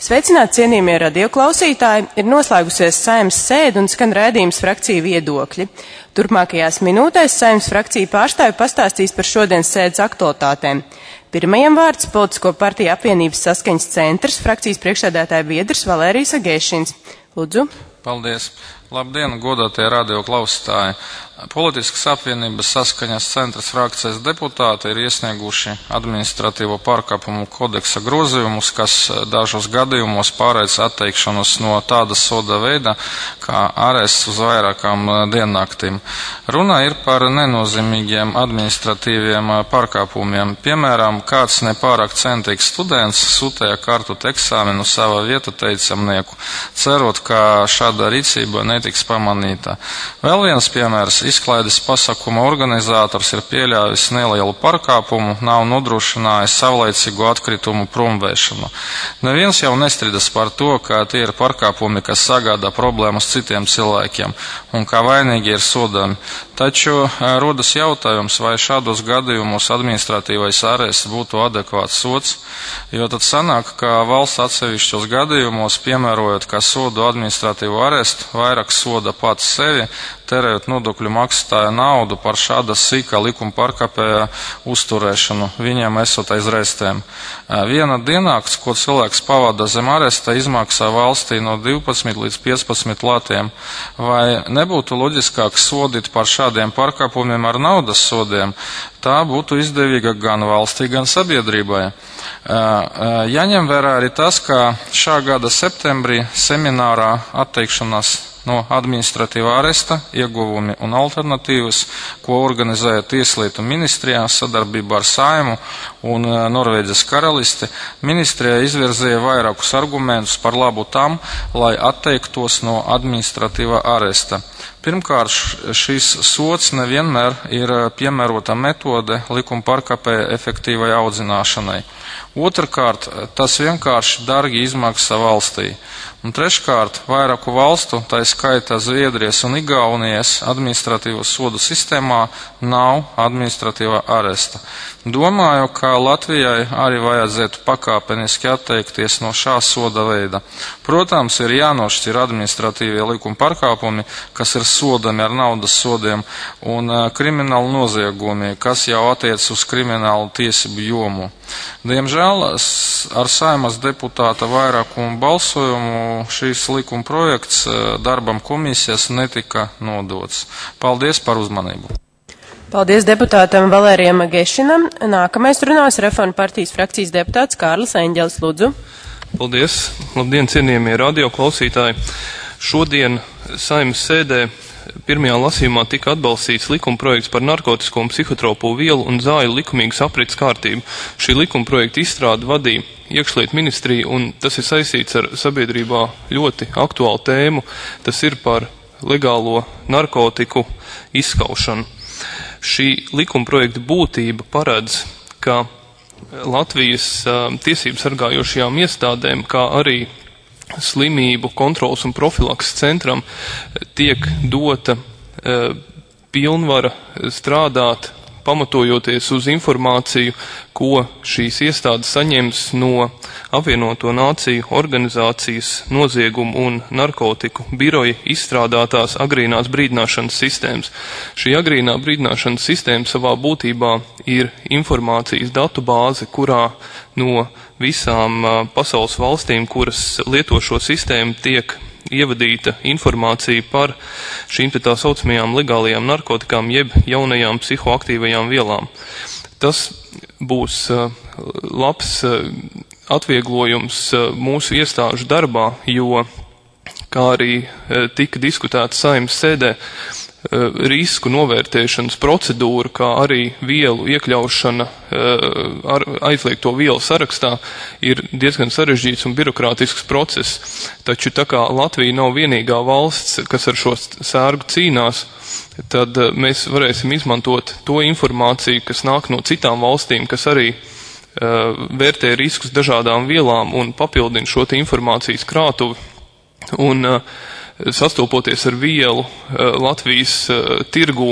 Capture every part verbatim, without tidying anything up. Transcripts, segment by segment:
Sveicināti, cienījamie radioklausītāji, ir noslēgusies Saeimas sēde un skan raidījums Frakcija viedokļi. Turpmākajās minūtēs Saeimas frakcija pārstāvji pastāstīs par šodienas sēdes aktualitātēm. Pirmajam vārds Politisko partiju apvienības saskaņas centrs, frakcijas priekšsēdētāja biedrs Valērijas Agēšins. Lūdzu. Paldies. Labdien, godātie radioklausītāji. Politiskas apvienības saskaņas centras frakcijas deputāti ir iesnieguši administratīvo pārkāpumu kodeksa grozījumus, kas dažos gadījumos pārēc atteikšanos no tāda soda veida, kā arests uz vairākām diennaktīm. Runa ir par nenozīmīgiem administratīviem pārkāpumiem. Piemēram, kāds nepārāk centīgs students sūtīja kārtu eksāmenu savā vietateicamnieku, cerot, ka šāda rīcība netiks pamanīta. Vēl viens piemērs. Izklaides pasākuma organizators ir pieļāvis nelielu pārkāpumu, nav nodrošinājis savlaicīgu atkritumu promvēšanu. Neviens jau nestrīdas par to, ka tie ir pārkāpumi, kas sagādā problēmas citiem cilvēkiem un kā vainīgi ir sodami. Taču rodas jautājums, vai šādos gadījumos administratīvais arests būtu adekvāts sods, jo tad sanāk, ka valsts atsevišķos gadījumos, piemērojot kā sodu administratīvu arestu, vairāk soda pats sevi, terējot nodokļu maksātāja naudu par šāda sīkā likuma pārkāpēja uzturēšanu, viņiem esot aiz restēm. Viena diennakts, ko cilvēks pavada zem aresta, izmaksā valstī no divpadsmit līdz piecpadsmit latiem. Vai nebūtu loģiskāk sodīt par šādiem pārkāpumiem ar naudas sodiem? Tā būtu izdevīga gan valstī, gan sabiedrībai. Jāņem vērā arī tas, ka šā gada septembrī seminārā atteikšanās no administratīvā aresta ieguvumi un alternatīvas, ko organizēja Tieslietu ministrijā sadarbībā ar Saimu un Norvēģijas karalisti, ministrijā izvirzīja vairākus argumentus par labu tam, lai atteiktos no administratīvā aresta. Pirmkārt, šīs sods nevienmēr ir piemērota metode likuma pārkāpēja efektīvai audzināšanai. Otrkārt, tas vienkārši dārgi izmaksā valstī. Un treškārt, vairāku valstu, tā skaitā Zviedrijas un Igaunijas administratīvo sodu sistēmā nav administratīvā aresta. Domāju, ka Latvijai arī vajadzētu pakāpeniski atteikties no šā soda veida. Protams, ir jānošķir administratīvie likuma pārkāpumi, kas ir sodami ar naudas sodiem, un krimināli noziegumi, kas jau attiec uz kriminālu tiesību jomu. Diemžēl ar Saimas deputāta vairākumu balsojumu šīs likuma projekts darbam komisijas netika nodots. Paldies par uzmanību. Paldies deputātam Valērijam Agēšinam. Nākamais runās Reformu partijas frakcijas deputāts Kārlis Eņģelis. Lūdzu. Paldies. Labdien, cienījamie radioklausītāji. Šodien Saeimas sēdē pirmajā lasījumā tika atbalstīts likumprojekts par narkotisko un psihotropo vielu un zāļu likumīgas aprits kārtību. Šī likumprojekta izstrāde vadīja iekšlietu ministrija, un tas ir saistīts ar sabiedrībā ļoti aktuālu tēmu. Tas ir par legālo narkotiku izskaušanu. Šī likumprojekta būtība paredz, ka Latvijas uh, tiesību sargājošajām iestādēm, kā arī slimību kontrolas un profilakses centram tiek dota uh, pilnvara strādāt, pamatojoties uz informāciju, ko šīs iestādes saņems no apvienoto nāciju organizācijas noziegumu un narkotiku biroja izstrādātās agrīnās brīdināšanas sistēmas. Šī agrīnā brīdināšanas sistēma savā būtībā ir informācijas datu bāze, kurā no visām uh, pasaules valstīm, kuras lieto šo sistēmu, tiek ievadīta informācija par šīm tā saucamajām legālajām narkotikām jeb jaunajām psihoaktīvajām vielām. Tas būs uh, labs uh, atvieglojums uh, mūsu iestāžu darbā, jo, kā arī uh, tika diskutēts Saeimas sēdē, uh, risku novērtēšanas procedūra, kā arī vielu iekļaušana uh, ar aizliegto vielu sarakstā ir diezgan sarežģīts un birokrātisks process. Taču tā kā Latvija nav vienīgā valsts, kas ar šo sērgu cīnās, tad mēs varēsim izmantot to informāciju, kas nāk no citām valstīm, kas arī uh, vērtē riskus dažādām vielām un papildina šo te informācijas krātuvi. Un uh, sastopoties ar vielu uh, Latvijas uh, tirgū,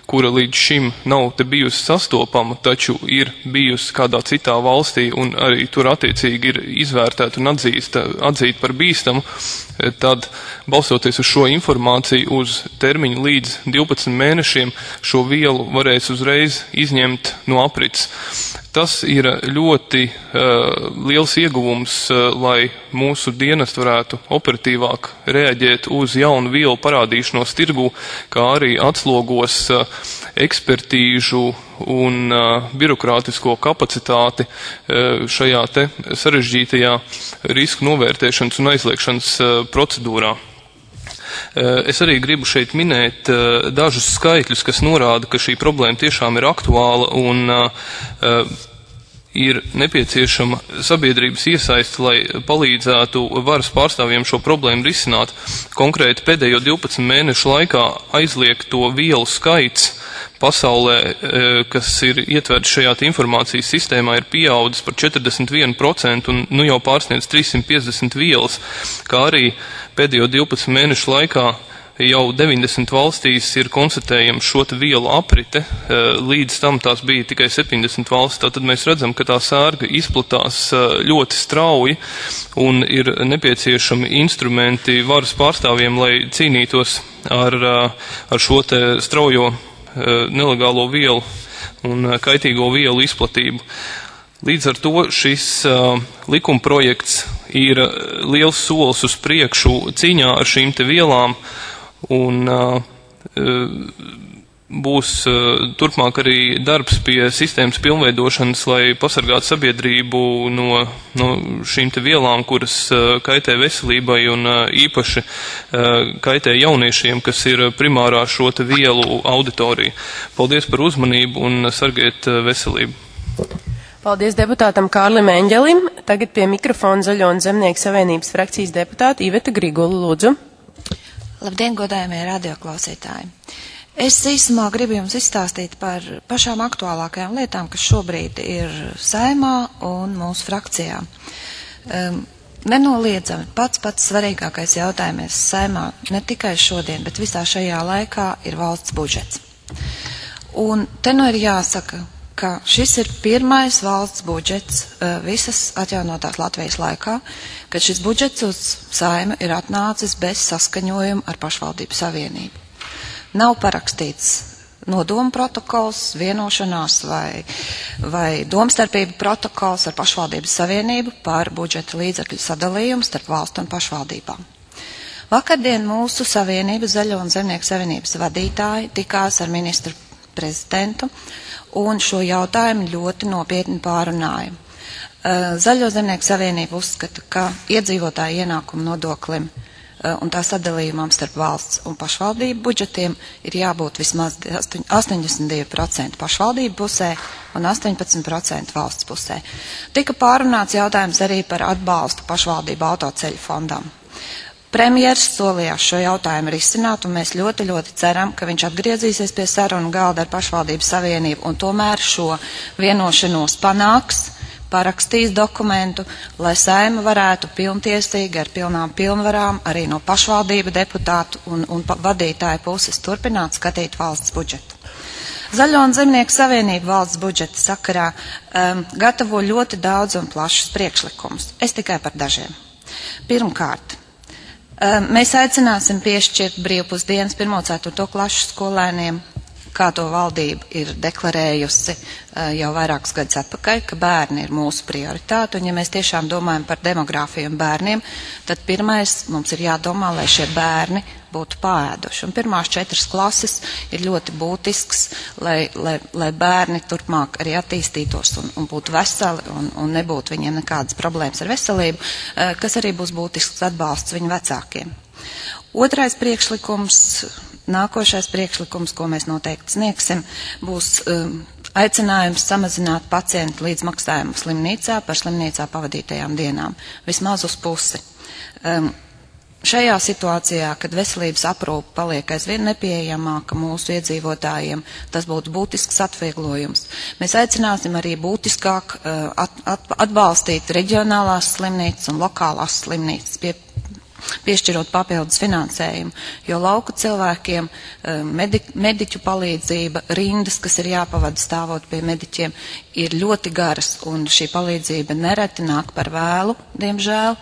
kura līdz šim nav te bijusi sastopama, taču ir bijusi kādā citā valstī un arī tur attiecīgi ir izvērtēta un atzīsta, atzīta par bīstamu, tad balstoties uz šo informāciju uz termiņu līdz divpadsmit mēnešiem šo vielu varēs uzreiz izņemt no aprits. Tas ir ļoti uh, liels ieguvums, uh, lai mūsu dienesti varētu operatīvāk reaģēt uz jaunu vielu parādīšanos tirgu, kā arī atslogos uh, ekspertīžu un uh, birokrātisko kapacitāti uh, šajā te sarežģītajā risku novērtēšanas un aizliekšanas uh, procedūrā. Es arī gribu šeit minēt uh, dažus skaitļus, kas norāda, ka šī problēma tiešām ir aktuāla un uh, ir nepieciešama sabiedrības iesaisti, lai palīdzētu varas pārstāvjiem šo problēmu risināt. Konkrēti pēdējo divpadsmit mēnešu laikā aizliegto vielu skaits pasaulē, kas ir ietverts šajā informācijas sistēmā, ir pieaudzis par četrdesmit vienu procentu un nu jau pārsniedz trīssimt piecdesmit vielas, kā arī pēdējo divpadsmit mēnešu laikā jau deviņdesmit valstīs ir konstatējama šo vielu aprite, līdz tam tās bija tikai septiņdesmit valsts, tātad mēs redzam, ka tā sērga izplatās ļoti strauji un ir nepieciešami instrumenti varas pārstāvjiem, lai cīnītos ar, ar šo te straujo nelegālo vielu un kaitīgo vielu izplatību. Līdz ar to šis uh, likumprojekts ir liels solis uz priekšu cīņā ar šīm te vielām un uh, būs uh, turpmāk arī darbs pie sistēmas pilnveidošanas, lai pasargātu sabiedrību no, no šīm te vielām, kuras uh, kaitē veselībai un uh, īpaši uh, kaitē jauniešiem, kas ir primārā šo te vielu auditorija. Paldies par uzmanību un sargiet uh, veselību. Paldies deputātam Kārlim Eņģelim. Tagad pie mikrofona Zaļo un Zemnieku savienības frakcijas deputāta Iveta Grigula, lūdzu. Labdien, godājumie radioklausītāji. Es īsumā gribu jums izstāstīt par pašām aktuālākajām lietām, kas šobrīd ir Saeimā un mūsu frakcijā. Um, nenoliedzami pats pats svarīgākais jautājums Saeimā ne tikai šodien, bet visā šajā laikā ir valsts budžets. Un te nu ir jāsaka, ka šis ir pirmais valsts budžets uh, visas atjaunotās Latvijas laikā, kad šis budžets uz Saeimu ir atnācis bez saskaņojuma ar pašvaldību savienību. Nav parakstīts nodomu protokols, vienošanās vai, vai domstarpību protokols ar pašvaldības savienību par budžeta līdzekļu sadalījumu starp valstu un pašvaldībām. Vakardien mūsu savienība, Zaļo un Zemnieku savienības vadītāji, tikās ar ministru prezidentu un šo jautājumu ļoti nopietni pārunāja. Zaļo Zemnieku savienība uzskata, ka iedzīvotāju ienākumu nodoklim un tā sadalījumam starp valsts un pašvaldību budžetiem ir jābūt vismaz astoņdesmit divi procenti pašvaldību pusē un astoņpadsmit procenti valsts pusē. Tika pārunāts jautājums arī par atbalstu pašvaldību autoceļu fondam. Premjers solījās šo jautājumu risināt, un mēs ļoti, ļoti ceram, ka viņš atgriezīsies pie sarunu galda ar pašvaldības savienību un tomēr šo vienošanos panāks, parakstīs dokumentu, lai Saeima varētu pilntiesīgi ar pilnām pilnvarām arī no pašvaldību deputātu un, un vadītāju puses turpināt skatīt valsts budžetu. Zaļo un Zemnieku savienība valsts budžeta sakarā um, gatavo ļoti daudz un plašus priekšlikumus. Es tikai par dažiem. Pirmkārt, um, mēs aicināsim piešķirt brīvpusdienas pirmo ceturto klašu skolēniem, kā to valdība ir deklarējusi uh, jau vairākus gadus atpakaļ, ka bērni ir mūsu prioritāte, un ja mēs tiešām domājam par demogrāfiju un bērniem, tad pirmais mums ir jādomā, lai šie bērni būtu paēduši. Un pirmās četras klases ir ļoti būtisks, lai, lai, lai bērni turpmāk arī attīstītos un, un būtu veseli un, un nebūtu viņiem nekādas problēmas ar veselību, uh, kas arī būs būtisks atbalsts viņu vecākiem. Otrais priekšlikums, nākošais priekšlikums, ko mēs noteikti sniegsim, būs um, aicinājums samazināt pacientu līdzmaksājumu slimnīcā par slimnīcā pavadītajām dienām, vismaz uz pusi. Um, šajā situācijā, kad veselības aprūpe paliek aizvien nepieejamāka mūsu iedzīvotājiem, tas būtu būtisks atvieglojums. Mēs aicināsim arī būtiskāk uh, at, at, atbalstīt reģionālās slimnīcas un lokālās slimnīcas pie piešķirot papildus finansējumu, jo lauku cilvēkiem medi, mediķu palīdzība, rindas, kas ir jāpavada stāvot pie mediķiem, ir ļoti garas, un šī palīdzība nereti nāk par vēlu, diemžēl,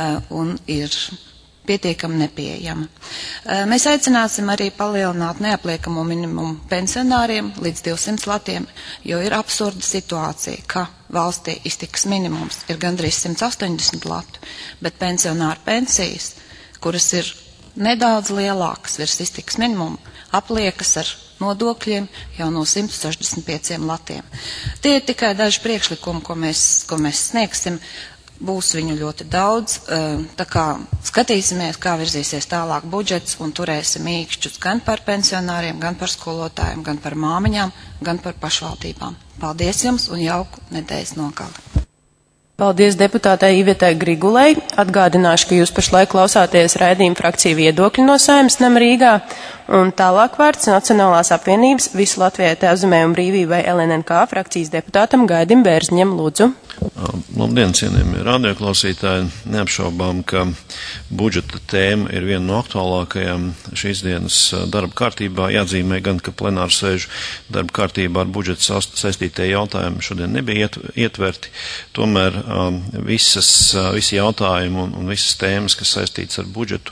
un ir pietiekami nepieejama. Mēs aicināsim arī palielināt neapliekamo minimumu pensionāriem līdz divsimt latiem, jo ir absurda situācija, ka valstī iztikas minimums ir gandrīz simt astoņdesmit latu, bet pensionāru pensijas, kuras ir nedaudz lielākas virs iztikas minimumu, apliekas ar nodokļiem jau no simt sešdesmit pieciem latiem. Tie ir tikai daži priekšlikumi, ko mēs, ko mēs sniegsim. Būs viņu ļoti daudz, tā kā skatīsimies, kā virzīsies tālāk budžets un turēsim īkšķus gan par pensionāriem, gan par skolotājiem, gan par māmiņām, gan par pašvaldībām. Paldies jums un jauku nedēļas nogali. Paldies deputātai Ivetai Grigulei. Atgādināšu, ka jūs pašlaik klausāties raidījuma Frakcija viedokļi no Saeimas nama Rīgā. Un tālāk vārds Nacionālās apvienības Visu Latvijai Tēvzemē un brīvībai L N N K frakcijas deputātam Gaidim Bērziņam. Lūdzu. Labdien, cienījamie radioklausītāji. Neapšaubām, ka budžeta tēma ir viena no aktuālākajām šīs dienas darba kārtībā. Jāatzīmē gan, ka plenāru sēžu darba kārtībā ar budžetu saistītie jautājumi šodien nebija ietverti. Tomēr um, visas, visi jautājumi un, un visas tēmas, kas saistītas ar budžetu,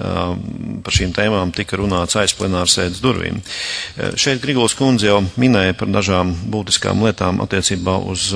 um, par šīm tēmām tika runāts aiz plenāru sēdes durvīm. Šeit Griguls kundze jau minēja par dažām būtiskām lietām attiecībā uz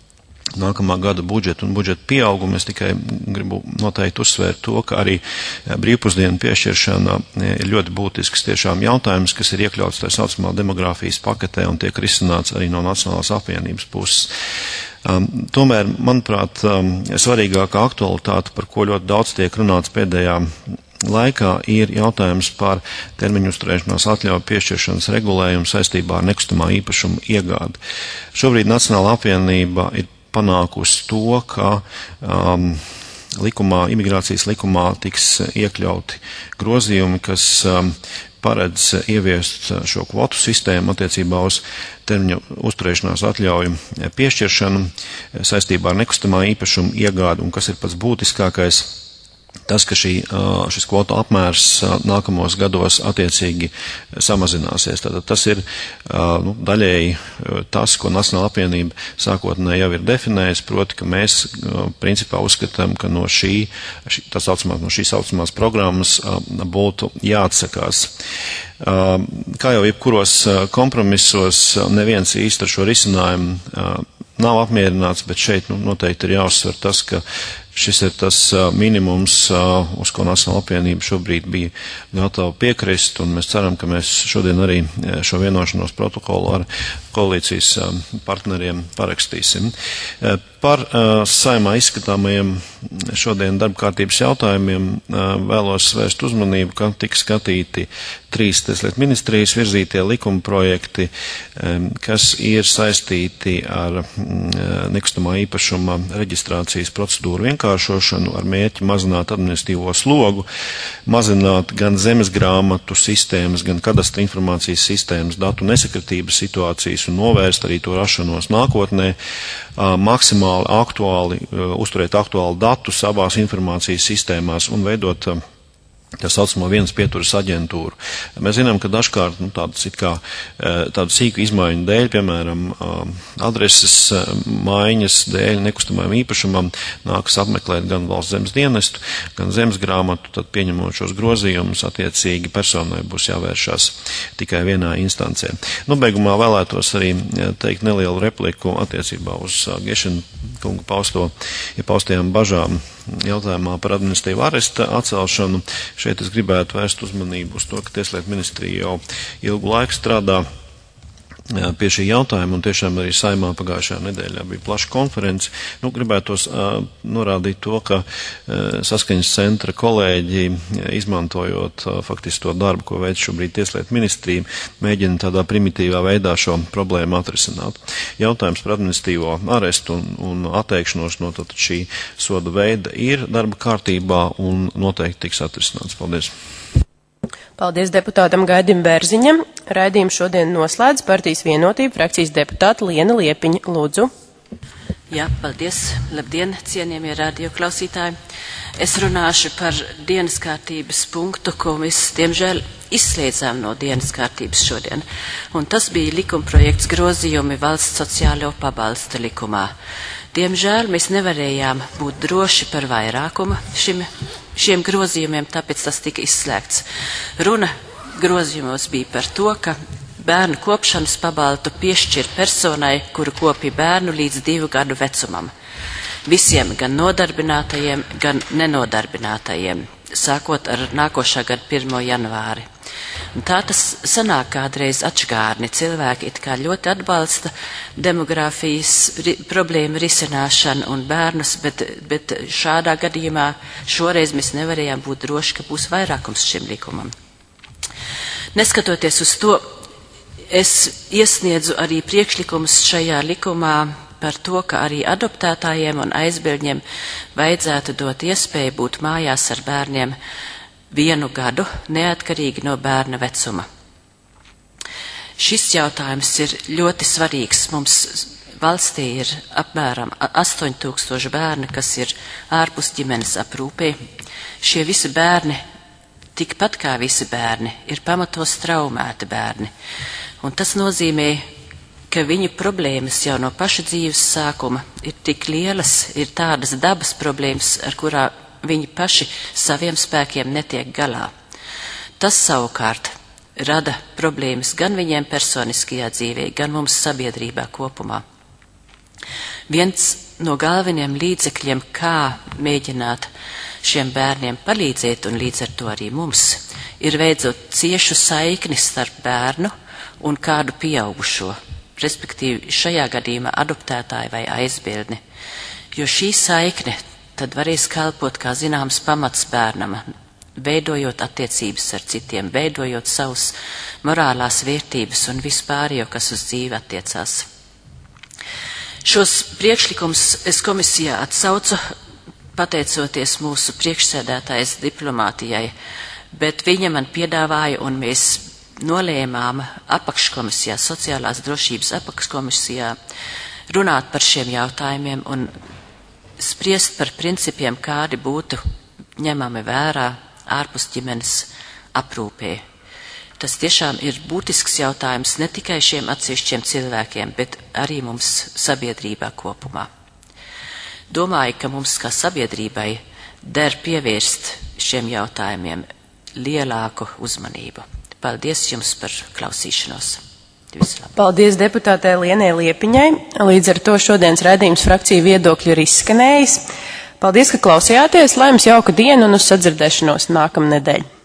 nākamā gada budžetu un budžeta pieaugumu. Es tikai gribu noteikti uzsvērt to, ka arī brīvpusdienu piešķiršana ir ļoti būtisks tiešām jautājums, kas ir iekļauts tā saucamā demogrāfijas paketē un tiek risināts arī no Nacionālās apvienības puses. Um, tomēr, manuprāt, um, svarīgākā aktualitāte, par ko ļoti daudz tiek runāts pēdējā laikā, ir jautājums par termiņu uzturēšanās atļauju piešķiršanas regulējumu saistībā ar nekustamā īpašuma iegādi. Šobrīd Nacionālā apvienība ir panākusi to, ka um, likumā, imigrācijas likumā tiks iekļauti grozījumi, kas um, paredz ieviest šo kvotu sistēmu attiecībā uz termiņu uzturēšanās atļauju piešķiršanu saistībā ar nekustamā īpašuma iegādi, un kas ir pats būtiskākais, tas, ka šī, šis kvotu apmērs nākamos gados attiecīgi samazināsies. Tātad tas ir nu, daļēji tas, ko Nacionālā apvienība sākotnēji jau ir definējusi, proti, ka mēs principā uzskatām, ka no šī, tā saucamās, no šīs saucamās programmas būtu jāatsakās. Kā jau jebkuros kompromisos, neviens īsti ar šo risinājumu nav apmierināts, bet šeit nu, noteikti ir jāuzsver tas, ka šis ir tas minimums, uz ko Nacionālā apvienība šobrīd bija gatava piekrist, un mēs ceram, ka mēs šodien arī šo vienošanos protokolu ar koalīcijas partneriem parakstīsim. Par Saeimā izskatāmajiem šodien darba kārtības jautājumiem vēlos vērst uzmanību, ka tika skatīti trīs tieslietu ministrijas virzītie likuma projekti, kas ir saistīti ar nekustamā īpašuma reģistrācijas procedūru vienkāršošanu ar mērķi mazināt administratīvo slogu, mazināt gan zemes grāmatu sistēmas, gan kadastra informācijas sistēmas datu nesakritības situācijas un novērst arī to rašanos nākotnē, maksimāli aktuāli, uzturēt aktuāli datus savās informācijas sistēmās un veidot tā saucamo vienas pieturas aģentūru. Mēs zinām, ka dažkārt nu, tādas it kā tādu sīku izmaiņu dēļ, piemēram, adreses maiņas dēļ nekustamajam īpašumam nākas apmeklēt gan valsts zemes dienestu, gan zemes grāmatu, tad pieņemot šos grozījumus, attiecīgi personai būs jāvēršās tikai vienā instancē. Nu, beigumā vēlētos arī teikt nelielu repliku attiecībā uz Gešina kunga pausto, ja paustajām bažām jautājumā par administratīvu aresta atcelšanu. Šeit es gribētu vērst uzmanību uz to, ka Tieslietu ministrija jau ilgu laiku strādā pie šī jautājuma, un tiešām arī Saeimā pagājušajā nedēļā bija plaša konference. Nu, gribētos uh, norādīt to, ka uh, saskaņas centra kolēģi, izmantojot uh, faktiski to darbu, ko veic šobrīd Tieslietu ministrija, mēģina tādā primitīvā veidā šo problēmu atrisināt. Jautājums par administratīvo arestu un, un atteikšanos no tātad šī soda veida ir darba kārtībā un noteikti tiks atrisināts. Paldies! Paldies deputātam Gaidim Bērziņam. Raidījumu šodien noslēdz Partijas Vienotība frakcijas deputāta Liena Liepiņa. Lūdzu. Jā, paldies. Labdien, cienījamie radioklausītāji. Es runāšu par dienas kārtības punktu, ko mēs, diemžēl, izslēdzām no dienas kārtības šodien. Un tas bija likumprojekts grozījumi valsts sociālo pabalsta likumā. Diemžēl mēs nevarējām būt droši par vairākumu šim, šiem grozījumiem, tāpēc tas tika izslēgts. Runa grozījumos bija par to, ka bērnu kopšanas pabalstu piešķir personai, kuru kopja bērnu līdz divu gadu vecumam. Visiem, gan nodarbinātajiem, gan nenodarbinātajiem, sākot ar nākošā gada pirmo janvāri. Un tā tas sanāk kādreiz atšķirni. Cilvēki it kā ļoti atbalsta demogrāfijas ri, problēmu risināšanu un bērnus, bet, bet šādā gadījumā šoreiz mēs nevarējām būt droši, ka būs vairākums šim likumam. Neskatoties uz to, es iesniedzu arī priekšlikumus šajā likumā par to, ka arī adoptētājiem un aizbildņiem vajadzētu dot iespēju būt mājās ar bērniem vienu gadu, neatkarīgi no bērna vecuma. Šis jautājums ir ļoti svarīgs. Mums valstī ir apmēram astoņi tūkstoši bērni, kas ir ārpus ģimenes aprūpē. Šie visi bērni, tikpat kā visi bērni, ir pamatos traumēti bērni. Un tas nozīmē, ka viņu problēmas jau no paša dzīves sākuma ir tik lielas, ir tādas dabas problēmas, ar kurā viņi paši saviem spēkiem netiek galā. Tas savukārt rada problēmas gan viņiem personiskajā dzīvē, gan mums sabiedrībā kopumā. Viens no galvenajiem līdzekļiem, kā mēģināt šiem bērniem palīdzēt, un līdz ar to arī mums, ir veidot ciešu saikni starp bērnu un kādu pieaugušo, respektīvi šajā gadījumā adoptētāju vai aizbildni, jo šī saikne tad varēs kalpot kā zināms pamats bērnam, veidojot attiecības ar citiem, veidojot savus morālās vērtības un vispārējo, kas uz dzīvi attiecās. Šos priekšlikumus es komisijā atsaucu, pateicoties mūsu priekšsēdētājas diplomātijai, bet viņa man piedāvāja un mēs nolēmām apakškomisijā, sociālās drošības apakškomisijā runāt par šiem jautājumiem un spriest par principiem, kādi būtu ņemami vērā ārpus ģimenes aprūpē. Tas tiešām ir būtisks jautājums ne tikai šiem atsevišķiem cilvēkiem, bet arī mums sabiedrībā kopumā. Domāju, ka mums kā sabiedrībai der pievērst šiem jautājumiem lielāku uzmanību. Paldies jums par klausīšanos. Paldies deputātei Lienai Liepiņai. Līdz ar to šodienas raidījums frakciju viedokļu ir izskanējis. Paldies, ka klausījāties. Lai jums jauka diena un uz sadzirdēšanos nākamnedēļ.